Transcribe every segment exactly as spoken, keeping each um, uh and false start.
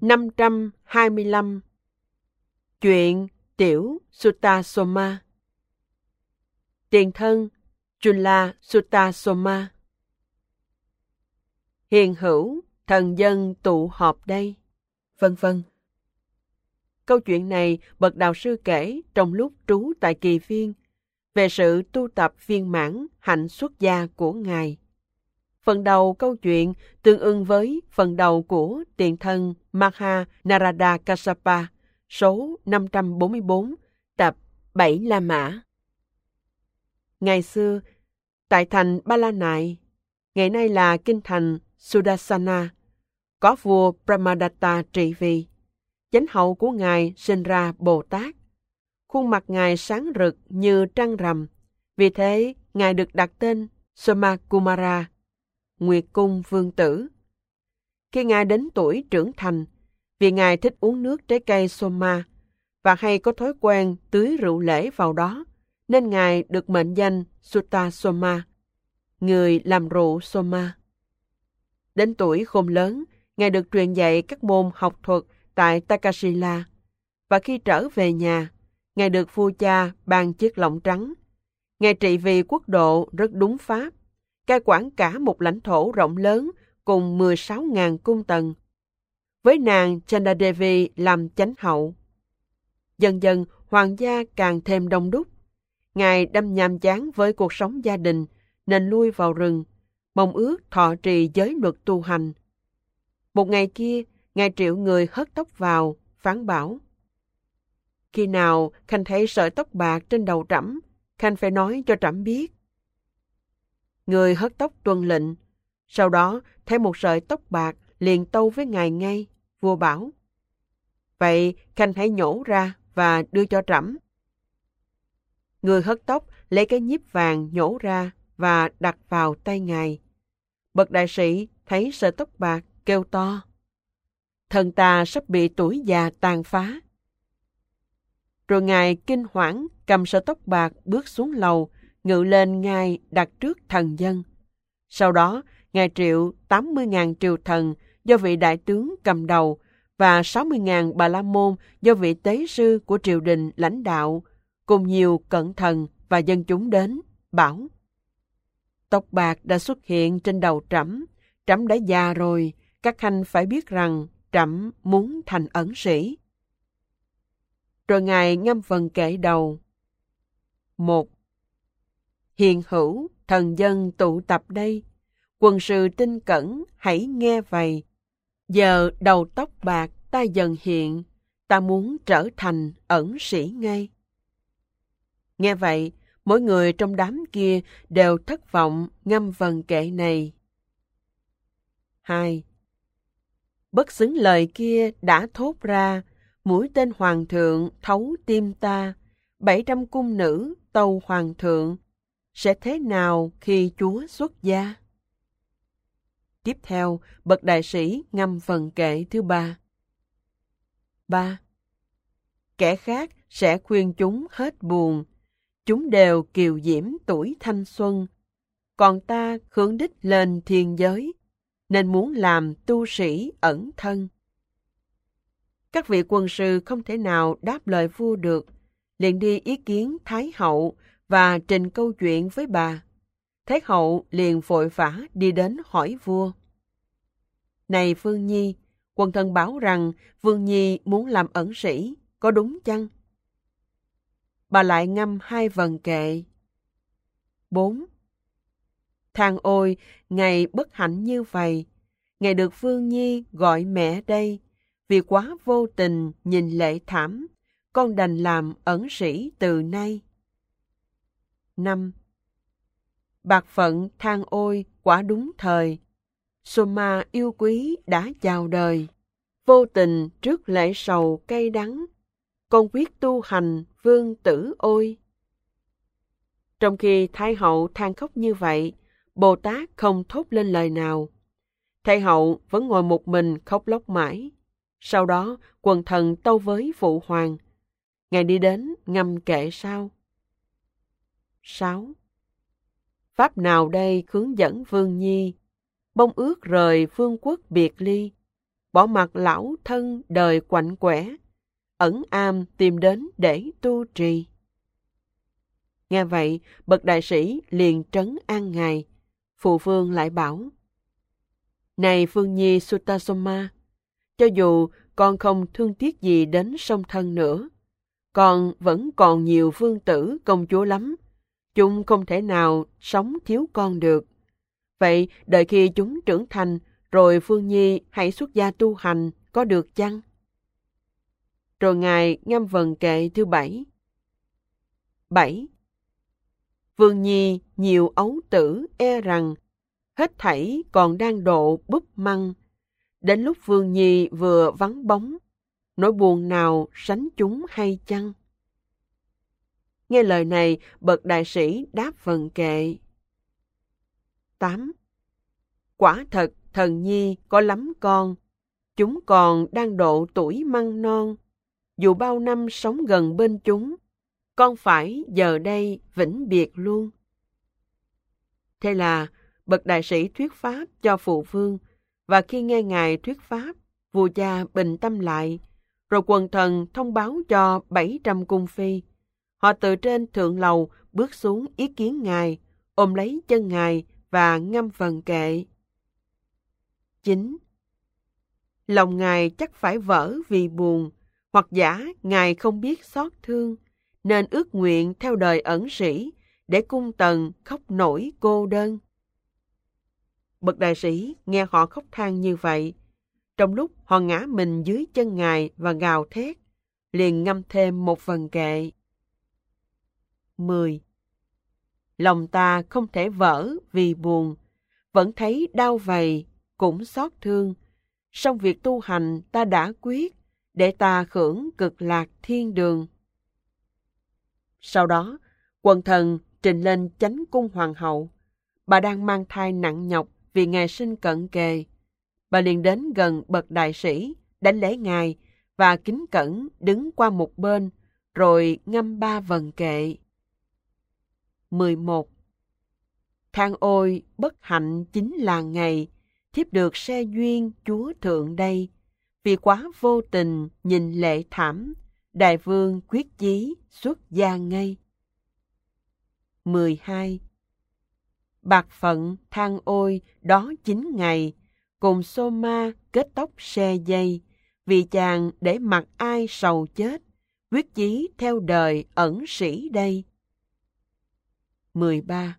năm trăm hai mươi lăm. Chuyện Tiểu Sutasoma. Tiền thân Chula Sutasoma. Hiền hữu, thần dân tụ họp đây, vân vân. Câu chuyện này bậc đạo sư kể trong lúc trú tại Kỳ Viên về sự tu tập viên mãn hạnh xuất gia của Ngài. Phần đầu câu chuyện tương ưng với phần đầu của tiền thân Maha Narada Kassapa, số năm trăm bốn mươi bốn, tập Bảy La Mã. Ngày xưa, tại thành Ba La Nại, ngày nay là kinh thành Sudarsana, có vua Brahmadatta trị vì. Chánh hậu của Ngài sinh ra Bồ Tát. Khuôn mặt Ngài sáng rực như trăng rằm, vì thế Ngài được đặt tên Somakumara, Nguyệt Cung Vương Tử. Khi Ngài đến tuổi trưởng thành, vì Ngài thích uống nước trái cây Soma và hay có thói quen tưới rượu lễ vào đó, nên Ngài được mệnh danh Sutta Soma, người làm rượu Soma. Đến tuổi khôn lớn, Ngài được truyền dạy các môn học thuật tại Takasila, và khi trở về nhà, Ngài được vua cha ban chiếc lọng trắng. Ngài trị vì quốc độ rất đúng pháp, cai quản cả một lãnh thổ rộng lớn cùng mười sáu nghìn cung tần, với nàng Chandadevi làm chánh hậu. Dần dần, hoàng gia càng thêm đông đúc. Ngài đâm nhàm chán với cuộc sống gia đình, nên lui vào rừng, mong ước thọ trì giới luật tu hành. Một ngày kia, Ngài triệu người hớt tóc vào, phán bảo: khi nào Khanh thấy sợi tóc bạc trên đầu trẫm, Khanh phải nói cho trẫm biết. Người hớt tóc tuân lệnh. Sau đó thấy một sợi tóc bạc liền tâu với Ngài ngay. Vua bảo: vậy Khanh hãy nhổ ra và đưa cho trẫm. Người hớt tóc lấy cái nhíp vàng nhổ ra và đặt vào tay Ngài. Bậc đại sĩ thấy sợi tóc bạc, kêu to: thần ta sắp bị tuổi già tàn phá. Rồi Ngài kinh hoảng cầm sợi tóc bạc bước xuống lầu, ngự lên ngai đặt trước thần dân. Sau đó, Ngài triệu tám mươi nghìn triều thần do vị đại tướng cầm đầu và sáu mươi nghìn bà la môn do vị tế sư của triều đình lãnh đạo, cùng nhiều cận thần và dân chúng đến, bảo: tóc bạc đã xuất hiện trên đầu trẫm, trẫm đã già rồi, các khanh phải biết rằng trẫm muốn thành ẩn sĩ. Rồi Ngài ngâm vần kệ đầu. Một. Hiền hữu, thần dân tụ tập đây, quần sự tinh cẩn, hãy nghe vầy. Giờ đầu tóc bạc ta dần hiện, ta muốn trở thành ẩn sĩ ngay. Nghe vậy, mỗi người trong đám kia đều thất vọng ngâm vần kệ này. Hai. Bất xứng lời kia đã thốt ra, mũi tên hoàng thượng thấu tim ta, bảy trăm cung nữ tâu hoàng thượng, sẽ thế nào khi chúa xuất gia? Tiếp theo, bậc đại sĩ ngâm phần kệ thứ ba. Ba. Kẻ khác sẽ khuyên chúng hết buồn, chúng đều kiều diễm tuổi thanh xuân, còn ta hướng đích lên thiên giới, nên muốn làm tu sĩ ẩn thân. Các vị quân sư không thể nào đáp lời vua được, liền đi ý kiến Thái hậu và trình câu chuyện với bà. Thái hậu liền vội vã đi đến hỏi vua: này Vương Nhi, quần thần bảo rằng Vương Nhi muốn làm ẩn sĩ, có đúng chăng? Bà lại ngâm hai vần kệ. Bốn. Thang ôi, ngày bất hạnh như vậy, ngày được Vương Nhi gọi mẹ đây, vì quá vô tình nhìn lệ thảm, con đành làm ẩn sĩ từ nay. Năm. Bạc phận than ôi, quả đúng thời, Soma yêu quý đã chào đời, vô tình trước lễ sầu cay đắng, con quyết tu hành vương tử ôi. Trong khi Thái hậu than khóc như vậy, Bồ Tát không thốt lên lời nào. Thái hậu vẫn ngồi một mình khóc lóc mãi. Sau đó, quần thần tâu với phụ hoàng. Ngài đi đến ngâm kệ sau. Sáu. Pháp nào đây hướng dẫn Vương Nhi, mong ước rời phương quốc biệt ly, bỏ mặc lão thân đời quạnh quẻ, ẩn am tìm đến để tu trì. Nghe vậy, bậc đại sĩ liền trấn an ngài. Phụ vương lại bảo: Này Phương Nhi Sutasoma, cho dù con không thương tiếc gì đến song thân nữa, con vẫn còn nhiều vương tử công chúa lắm. Chúng không thể nào sống thiếu con được. Vậy đợi khi chúng trưởng thành, rồi Phương Nhi hãy xuất gia tu hành, có được chăng? Rồi ngài ngâm vần kệ thứ bảy. Bảy. Vương Nhi nhiều ấu tử e rằng, hết thảy còn đang độ búp măng. Đến lúc Vương Nhi vừa vắng bóng, nỗi buồn nào sánh chúng hay chăng? Nghe lời này, bậc đại sĩ đáp vần kệ. Tám. Quả thật, thần nhi có lắm con, chúng còn đang độ tuổi măng non. Dù bao năm sống gần bên chúng, con phải giờ đây vĩnh biệt luôn. Thế là, bậc đại sĩ thuyết pháp cho phụ vương, và khi nghe ngài thuyết pháp, vua cha bình tâm lại, rồi quần thần thông báo cho bảy trăm cung phi. Họ từ trên thượng lầu bước xuống ý kiến ngài, ôm lấy chân ngài và ngâm vần kệ. Chín. Lòng ngài chắc phải vỡ vì buồn, hoặc giả ngài không biết xót thương, nên ước nguyện theo đời ẩn sĩ, để cung tần khóc nổi cô đơn. Bậc đại sĩ nghe họ khóc than như vậy, trong lúc họ ngã mình dưới chân ngài và gào thét, liền ngâm thêm một vần kệ. Mười. Lòng ta không thể vỡ vì buồn, vẫn thấy đau vầy, cũng xót thương. Song việc tu hành ta đã quyết, để ta hưởng cực lạc thiên đường. Sau đó, quần thần trình lên chánh cung hoàng hậu. Bà đang mang thai nặng nhọc vì ngày sinh cận kề. Bà liền đến gần bậc đại sĩ, đánh lễ ngài và kính cẩn đứng qua một bên, rồi ngâm ba vần kệ. Mười một. Than ôi bất hạnh chính là ngày, thiếp được xe duyên chúa thượng đây. Vì quá vô tình nhìn lệ thảm, đại vương quyết chí xuất gia ngay. Mười hai. Bạc phận than ôi đó chính ngày, cùng Soma kết tóc xe dây. Vì chàng để mặc ai sầu chết, quyết chí theo đời ẩn sĩ đây. Mười ba.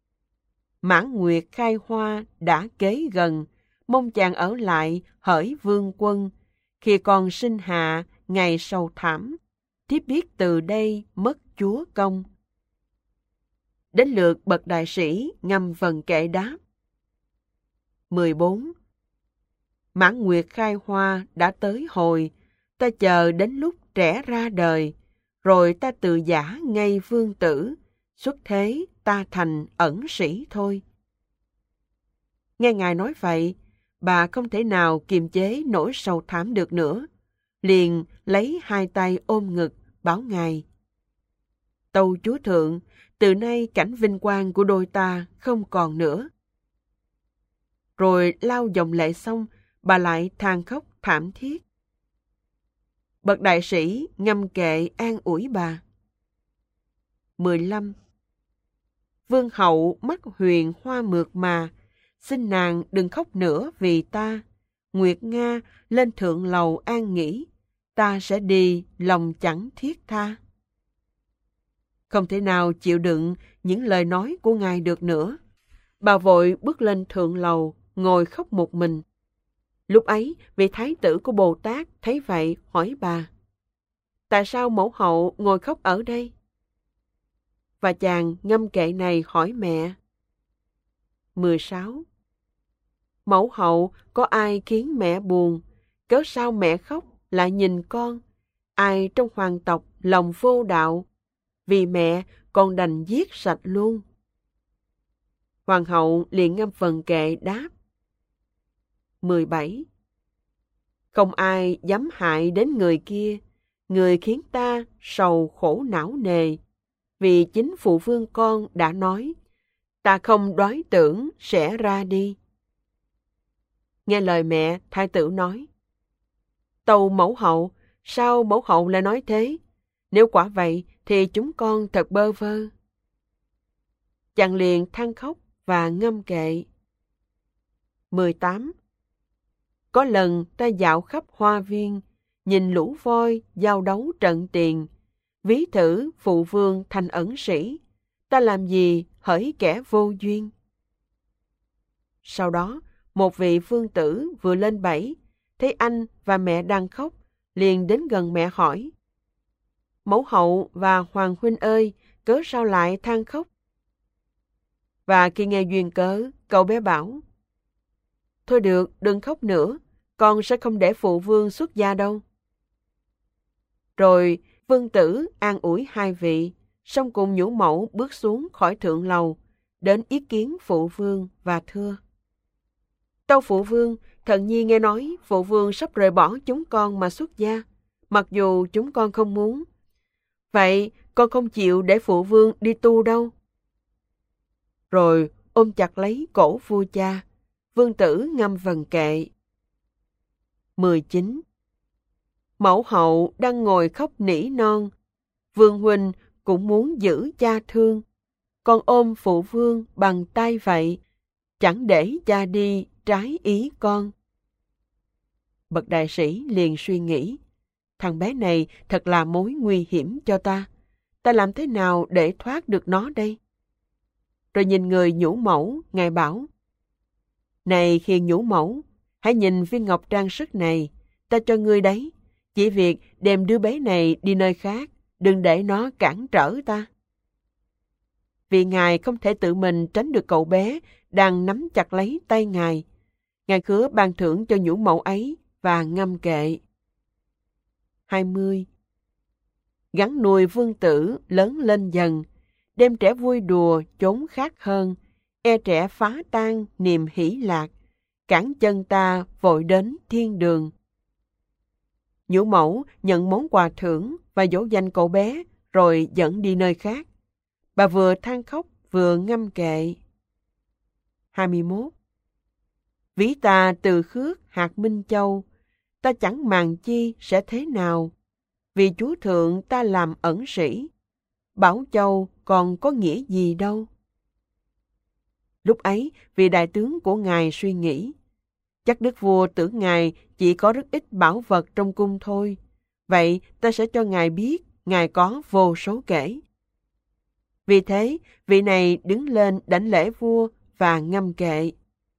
Mãn nguyệt khai hoa đã kế gần, mong chàng ở lại hỡi vương quân. Khi còn sinh hạ ngày sầu thảm, thiếp biết từ đây mất chúa công. Đến lượt bậc đại sĩ ngâm vần kệ đáp. Mười bốn. Mãn nguyệt khai hoa đã tới hồi, ta chờ đến lúc trẻ ra đời, rồi ta tự giả ngay vương tử, xuất thế ta thành ẩn sĩ thôi. Nghe ngài nói vậy, bà không thể nào kiềm chế nỗi sầu thảm được nữa, liền lấy hai tay ôm ngực bảo ngài: Tâu chúa thượng, từ nay cảnh vinh quang của đôi ta không còn nữa. Rồi lau dòng lệ xong, bà lại than khóc thảm thiết. Bậc đại sĩ ngâm kệ an ủi bà. Mười lăm. Vương hậu mắt huyền hoa mượt mà, xin nàng đừng khóc nữa vì ta. Nguyệt Nga lên thượng lầu an nghỉ, ta sẽ đi lòng chẳng thiết tha. Không thể nào chịu đựng những lời nói của ngài được nữa. Bà vội bước lên thượng lầu, ngồi khóc một mình. Lúc ấy, vị thái tử của Bồ Tát thấy vậy hỏi bà: Tại sao mẫu hậu ngồi khóc ở đây? Và chàng ngâm kệ này hỏi mẹ. Mười sáu. Mẫu hậu có ai khiến mẹ buồn, cớ sao mẹ khóc lại nhìn con? Ai trong hoàng tộc lòng vô đạo, vì mẹ con đành giết sạch luôn. Hoàng hậu liền ngâm vần kệ đáp. Mười bảy. Không ai dám hại đến người kia, người khiến ta sầu khổ não nề, vì chính phụ vương con đã nói, ta không đoái tưởng sẽ ra đi. Nghe lời mẹ, thái tử nói, Tâu mẫu hậu, sao mẫu hậu lại nói thế? Nếu quả vậy thì chúng con thật bơ vơ. Chàng liền than khóc và ngâm kệ. mười tám. Có lần ta dạo khắp hoa viên, nhìn lũ voi giao đấu trận tiền, ví thử phụ vương thành ẩn sĩ, ta làm gì hỡi kẻ vô duyên. Sau đó, một vị vương tử vừa lên bẫy, thấy anh và mẹ đang khóc, liền đến gần mẹ hỏi: Mẫu hậu và hoàng huynh ơi, cớ sao lại than khóc? Và khi nghe duyên cớ, cậu bé bảo: Thôi được, đừng khóc nữa, con sẽ không để phụ vương xuất gia đâu. Rồi vương tử an ủi hai vị, xong cùng nhũ mẫu bước xuống khỏi thượng lầu, đến ý kiến phụ vương và thưa: Tâu phụ vương, thần nhi nghe nói phụ vương sắp rời bỏ chúng con mà xuất gia, mặc dù chúng con không muốn. Vậy con không chịu để phụ vương đi tu đâu. Rồi ôm chặt lấy cổ vua cha, vương tử ngâm vần kệ. mười chín. Mẫu hậu đang ngồi khóc nỉ non, vương huynh cũng muốn giữ cha thương, con ôm phụ vương bằng tay vậy, chẳng để cha đi trái ý con. Bậc đại sĩ liền suy nghĩ, thằng bé này thật là mối nguy hiểm cho ta, ta làm thế nào để thoát được nó đây? Rồi nhìn người nhũ mẫu, ngài bảo: Này khiên nhũ mẫu, hãy nhìn viên ngọc trang sức này, ta cho ngươi đấy, chỉ việc đem đứa bé này đi nơi khác, đừng để nó cản trở ta. Vì ngài không thể tự mình tránh được cậu bé đang nắm chặt lấy tay ngài, ngài hứa ban thưởng cho nhũ mẫu ấy và ngâm kệ. hai mươi. Gắn nuôi vương tử lớn lên dần, đem trẻ vui đùa chốn khác hơn, e trẻ phá tan niềm hỷ lạc, cản chân ta vội đến thiên đường. Nhũ mẫu nhận món quà thưởng và dỗ dành cậu bé, rồi dẫn đi nơi khác. Bà vừa than khóc vừa ngâm kệ. hai mươi mốt. Ví ta từ khước hạt Minh Châu, ta chẳng màng chi sẽ thế nào, vì Chúa Thượng ta làm ẩn sĩ, Bảo Châu còn có nghĩa gì đâu. Lúc ấy, vị đại tướng của ngài suy nghĩ, chắc đức vua tưởng ngài chỉ có rất ít bảo vật trong cung thôi, vậy ta sẽ cho ngài biết ngài có vô số kể. Vì thế, vị này đứng lên đảnh lễ vua và ngâm kệ.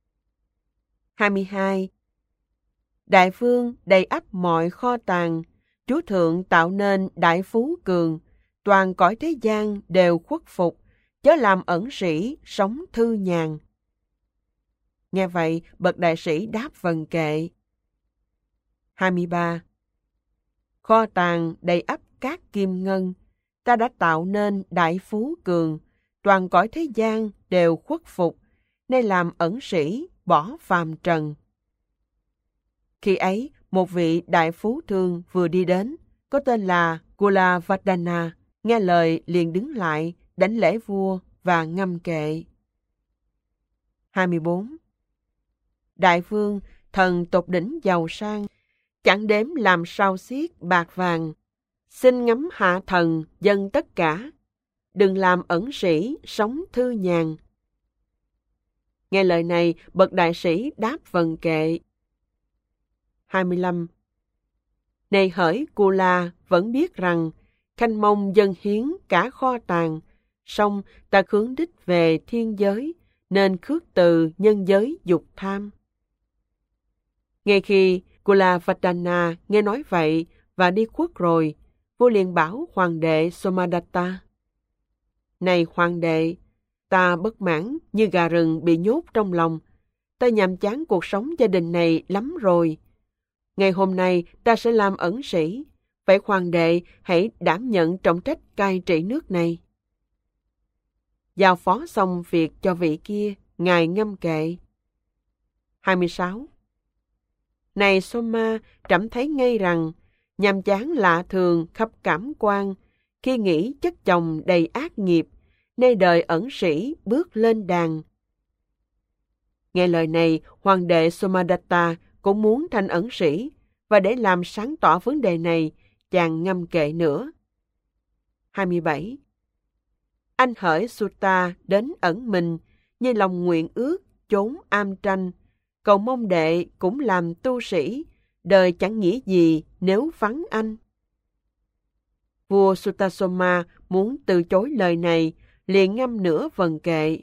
hai mươi hai. Đại vương đầy ắp mọi kho tàng, Chúa Thượng tạo nên đại phú cường, toàn cõi thế gian đều khuất phục, chớ làm ẩn sĩ sống thư nhàn. Nghe vậy, bậc đại sĩ đáp vần kệ. hai mươi ba. Kho tàng đầy ắp các kim ngân, ta đã tạo nên đại phú cường, toàn cõi thế gian đều khuất phục, nên làm ẩn sĩ bỏ phàm trần. Khi ấy, một vị đại phú thương vừa đi đến, có tên là Kulavadana, nghe lời liền đứng lại, đảnh lễ vua và ngâm kệ. hai mươi bốn. Đại vương, thần tột đỉnh giàu sang, chẳng đếm làm sao xiết bạc vàng, xin ngắm hạ thần dân tất cả, đừng làm ẩn sĩ sống thư nhàn. Nghe lời này, bậc đại sĩ đáp vần kệ. hai mươi lăm. Này hỡi Kula vẫn biết rằng, khanh mong dân hiến cả kho tàng, song ta hướng đích về thiên giới, nên khước từ nhân giới dục tham. Ngay khi Kulavadana nghe nói vậy và đi khuất rồi, vua liền bảo hoàng đệ Somadatta: Này hoàng đệ, ta bất mãn như gà rừng bị nhốt trong lòng, ta nhàm chán cuộc sống gia đình này lắm rồi. Ngày hôm nay ta sẽ làm ẩn sĩ, vậy hoàng đệ hãy đảm nhận trọng trách cai trị nước này. Giao phó xong việc cho vị kia, ngài ngâm kệ. hai mươi sáu. Này Soma, trẫm thấy ngay rằng, nhàm chán lạ thường khắp cảm quan, khi nghĩ chất chồng đầy ác nghiệp, nay đời ẩn sĩ bước lên đàn. Nghe lời này, hoàng đệ Somadatta cũng muốn thành ẩn sĩ, và để làm sáng tỏ vấn đề này, chàng ngâm kệ nữa. hai mươi bảy. Anh hỡi Sutta đến ẩn mình, như lòng nguyện ước, chốn am tranh, cầu mong đệ cũng làm tu sĩ, đời chẳng nghĩa gì nếu vắng anh. Vua Sutasoma muốn từ chối lời này, liền ngâm nửa vần kệ.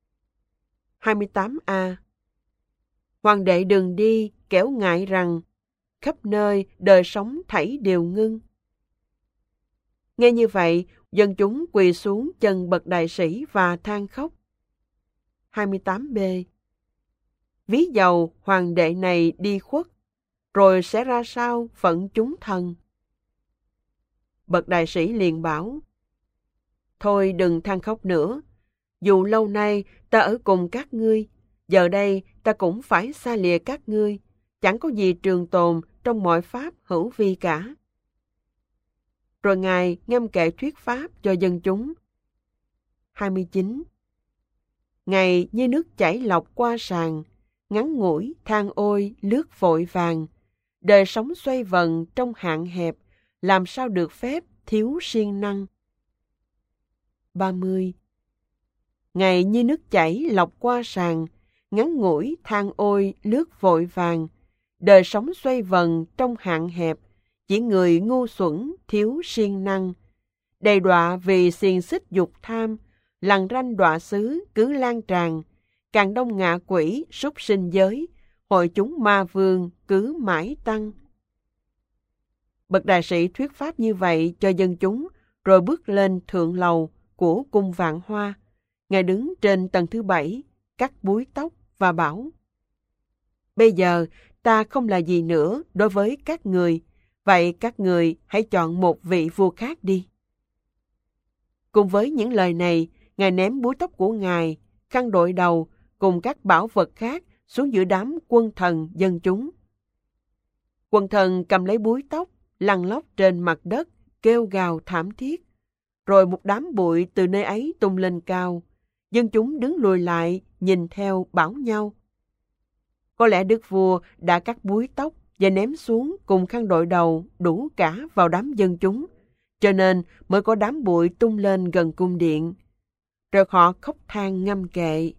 hai mươi tám a. Hoàng đệ đừng đi, kẻo ngại rằng, khắp nơi đời sống thảy đều ngưng. Nghe như vậy, dân chúng quỳ xuống chân bậc đại sĩ và than khóc. hai mươi tám b. Ví dầu hoàng đệ này đi khuất, rồi sẽ ra sao phận chúng thần? Bậc đại sĩ liền bảo, thôi đừng than khóc nữa, dù lâu nay ta ở cùng các ngươi, giờ đây ta cũng phải xa lìa các ngươi, chẳng có gì trường tồn trong mọi pháp hữu vi cả. Rồi Ngài ngâm kệ thuyết pháp cho dân chúng. hai mươi chín. Ngày như nước chảy lọc qua sàn, ngắn ngủi than ôi lướt vội vàng, đời sống xoay vần trong hạn hẹp, làm sao được phép thiếu siêng năng. ba mươi. Ngày như nước chảy lọc qua sàn, ngắn ngủi than ôi lướt vội vàng, đời sống xoay vần trong hạn hẹp, chỉ người ngu xuẩn thiếu siêng năng, đầy đọa vì xiềng xích dục tham, lằn ranh đọa xứ cứ lan tràn, càng đông ngạ quỷ súc sinh giới, hội chúng ma vương cứ mãi tăng. Bậc đại sĩ thuyết pháp như vậy cho dân chúng, rồi bước lên thượng lầu của cung Vạn Hoa. Ngài đứng trên tầng thứ bảy, cắt búi tóc và bảo, bây giờ ta không là gì nữa đối với các người, vậy các người hãy chọn một vị vua khác đi. Cùng với những lời này, Ngài ném búi tóc của Ngài, khăn đội đầu cùng các bảo vật khác xuống giữa đám quân thần dân chúng. Quân thần cầm lấy búi tóc, lăn lóc trên mặt đất, kêu gào thảm thiết. Rồi một đám bụi từ nơi ấy tung lên cao. Dân chúng đứng lùi lại, nhìn theo bảo nhau. Có lẽ đức vua đã cắt búi tóc và ném xuống cùng khăn đội đầu đủ cả vào đám dân chúng, cho nên mới có đám bụi tung lên gần cung điện. Rồi họ khóc than ngâm kệ.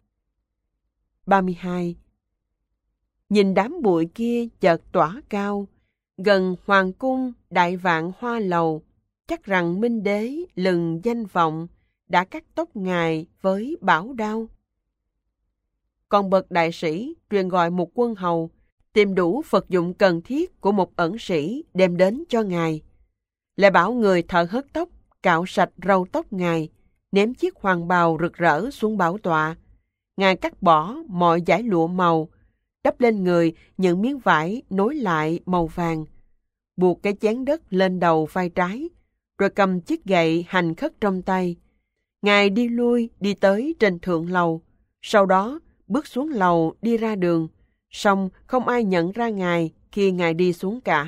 ba mươi hai. Nhìn đám bụi kia chợt tỏa cao, gần hoàng cung đại vạn hoa lầu, chắc rằng Minh Đế lừng danh vọng, đã cắt tóc Ngài với bảo đao. Còn bậc đại sĩ truyền gọi một quân hầu, tìm đủ vật dụng cần thiết của một ẩn sĩ đem đến cho Ngài. Lại bảo người thợ hớt tóc, cạo sạch râu tóc Ngài, ném chiếc hoàng bào rực rỡ xuống bảo tọa. Ngài cắt bỏ mọi dải lụa màu, đắp lên người những miếng vải nối lại màu vàng, buộc cái chén đất lên đầu vai trái, rồi cầm chiếc gậy hành khất trong tay. Ngài đi lui đi tới trên thượng lầu, sau đó bước xuống lầu đi ra đường, song không ai nhận ra Ngài khi Ngài đi xuống cả.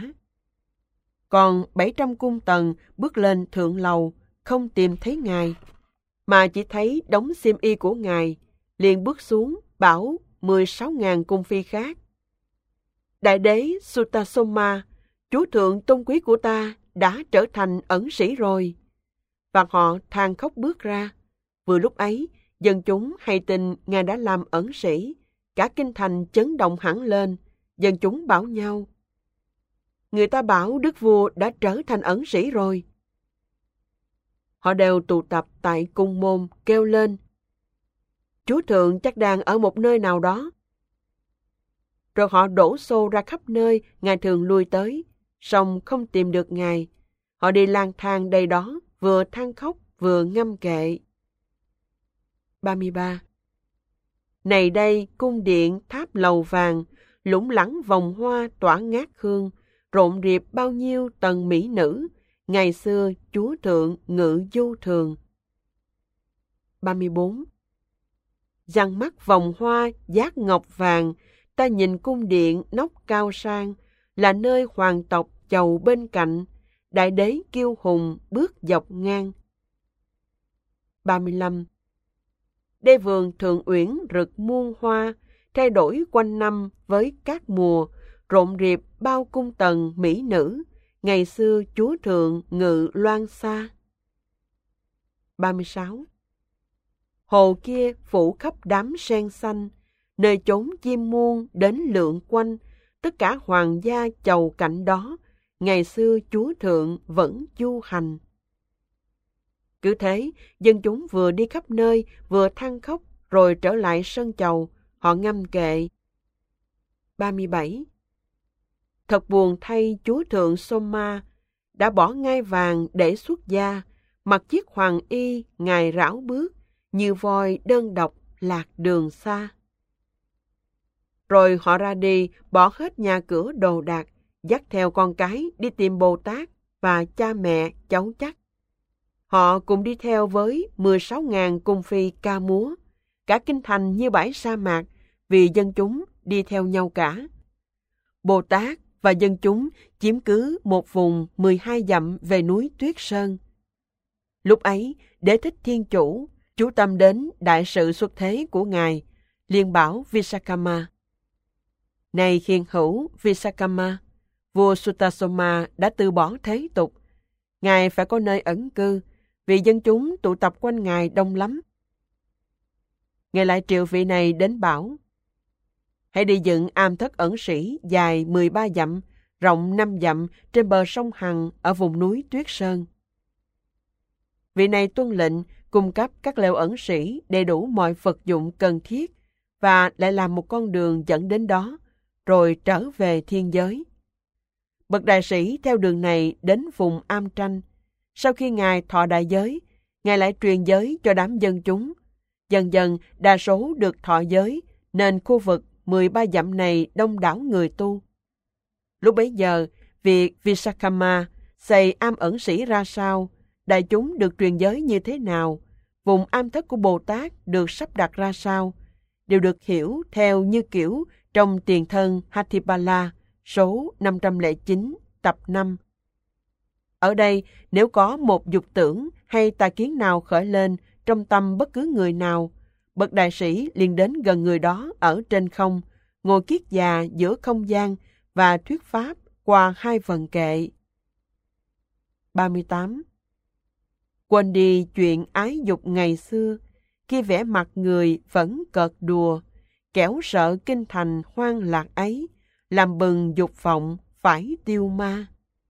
Còn bảy trăm cung tần bước lên thượng lầu, không tìm thấy Ngài, mà chỉ thấy đống xiêm y của Ngài, liền bước xuống bảo mười sáu ngàn cung phi khác: Đại đế Sutasoma, chúa thượng tôn quý của ta đã trở thành ẩn sĩ rồi. Và họ than khóc bước ra. Vừa lúc ấy, dân chúng hay tin Ngài đã làm ẩn sĩ, cả kinh thành chấn động hẳn lên. Dân chúng bảo nhau: người ta bảo đức vua đã trở thành ẩn sĩ rồi. Họ đều tụ tập tại cung môn kêu lên: chúa thượng chắc đang ở một nơi nào đó. Rồi họ đổ xô ra khắp nơi Ngài thường lui tới, song không tìm được Ngài. Họ đi lang thang đây đó, vừa than khóc vừa ngâm kệ. ba mươi ba. Này đây cung điện tháp lầu vàng, lủng lẳng vòng hoa tỏa ngát hương, rộn rịp bao nhiêu tầng mỹ nữ, ngày xưa chúa thượng ngự du thường. ba mươi bốn. Răng mắt vòng hoa giác ngọc vàng, ta nhìn cung điện nóc cao sang, là nơi hoàng tộc chầu bên cạnh, đại đế kiêu hùng bước dọc ngang. ba mươi lăm. Đây vườn thượng uyển rực muôn hoa, thay đổi quanh năm với các mùa, rộn rịp bao cung tần mỹ nữ, ngày xưa chúa thượng ngự loan xa. ba mươi sáu. Hồ kia phủ khắp đám sen xanh, nơi chốn chim muôn đến lượn quanh, tất cả hoàng gia chầu cảnh đó, ngày xưa chúa thượng vẫn du hành. Cứ thế, dân chúng vừa đi khắp nơi, vừa than khóc, rồi trở lại sân chầu, họ ngâm kệ. ba mươi bảy. Thật buồn thay chúa thượng Soma, đã bỏ ngai vàng để xuất gia, mặc chiếc hoàng y, ngài rảo bước, như voi đơn độc lạc đường xa. Rồi họ ra đi, bỏ hết nhà cửa đồ đạc, dắt theo con cái đi tìm Bồ Tát và cha mẹ cháu chắc. Họ cùng đi theo với mười sáu nghìn cung phi ca múa, cả kinh thành như bãi sa mạc, vì dân chúng đi theo nhau cả. Bồ Tát và dân chúng chiếm cứ một vùng mười hai dặm về núi Tuyết Sơn. Lúc ấy, Đế Thích Thiên Chủ chú tâm đến đại sự xuất thế của Ngài, liền bảo Vissakama: Này khiên hữu Vissakama, vua Sutasoma đã từ bỏ thế tục. Ngài phải có nơi ẩn cư, vì dân chúng tụ tập quanh Ngài đông lắm. Ngài lại triệu vị này đến bảo: Hãy đi dựng am thất ẩn sĩ dài mười ba dặm, rộng năm dặm trên bờ sông Hằng ở vùng núi Tuyết Sơn. Vị này tuân lệnh, cung cấp các lều ẩn sĩ đầy đủ mọi vật dụng cần thiết và lại làm một con đường dẫn đến đó, rồi trở về thiên giới. Bậc đại sĩ theo đường này đến vùng Am Tranh. Sau khi Ngài thọ đại giới, Ngài lại truyền giới cho đám dân chúng. Dần dần đa số được thọ giới, nên khu vực mười ba dặm này đông đảo người tu. Lúc bấy giờ, việc Vissakama xây am ẩn sĩ ra sao, đại chúng được truyền giới như thế nào, vùng am thất của Bồ Tát được sắp đặt ra sao, đều được hiểu theo như kiểu trong tiền thân Hatipala số năm trăm lẻ chín tập năm. Ở đây, nếu có một dục tưởng hay tà kiến nào khởi lên trong tâm bất cứ người nào, bậc đại sĩ liền đến gần người đó ở trên không, ngồi kiết già giữa không gian và thuyết pháp qua hai phần kệ. ba mươi tám. Quên đi chuyện ái dục ngày xưa, khi vẻ mặt người vẫn cợt đùa, kẻo sợ kinh thành hoang lạc ấy, làm bừng dục vọng phải tiêu ma.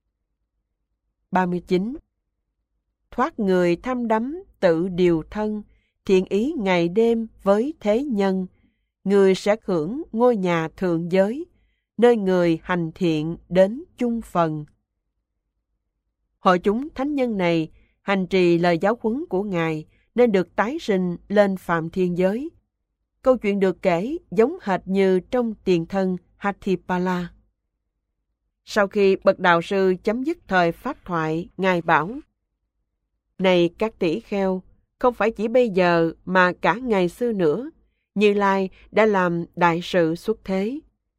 ba mươi chín. Thoát người thăm đắm tự điều thân, thiện ý ngày đêm với thế nhân, người sẽ hưởng ngôi nhà thượng giới, nơi người hành thiện đến chung phần. Hội chúng thánh nhân này hành trì lời giáo huấn của Ngài nên được tái sinh lên phạm thiên giới. Câu chuyện được kể giống hệt như trong tiền thân Hatipala. Sau khi bậc đạo sư chấm dứt thời pháp thoại, Ngài bảo: Này các tỷ kheo, không phải chỉ bây giờ mà cả ngày xưa nữa, Như Lai đã làm đại sự xuất thế.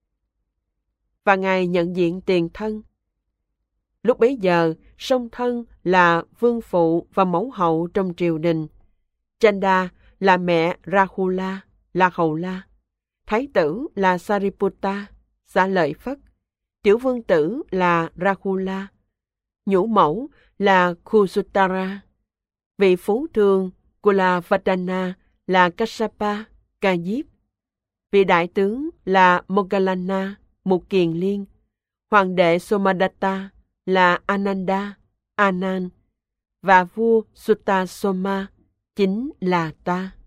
Và Ngài nhận diện tiền thân. Lúc bấy giờ, song thân là vương phụ và mẫu hậu trong triều đình. Chanda là mẹ Rahula, là hầu la. Thái tử là Sariputta, xá lợi Phất. Tiểu vương tử là Rahula. Nhũ mẫu là Khusutara. Vị phú thương Kulavadana là Kassapa, Ca Diếp. Vị đại tướng là Moggallana, Mục Kiền Liên. Hoàng đệ Somadatta là Ananda, Anan. Và vua Sutta Soma chính là ta.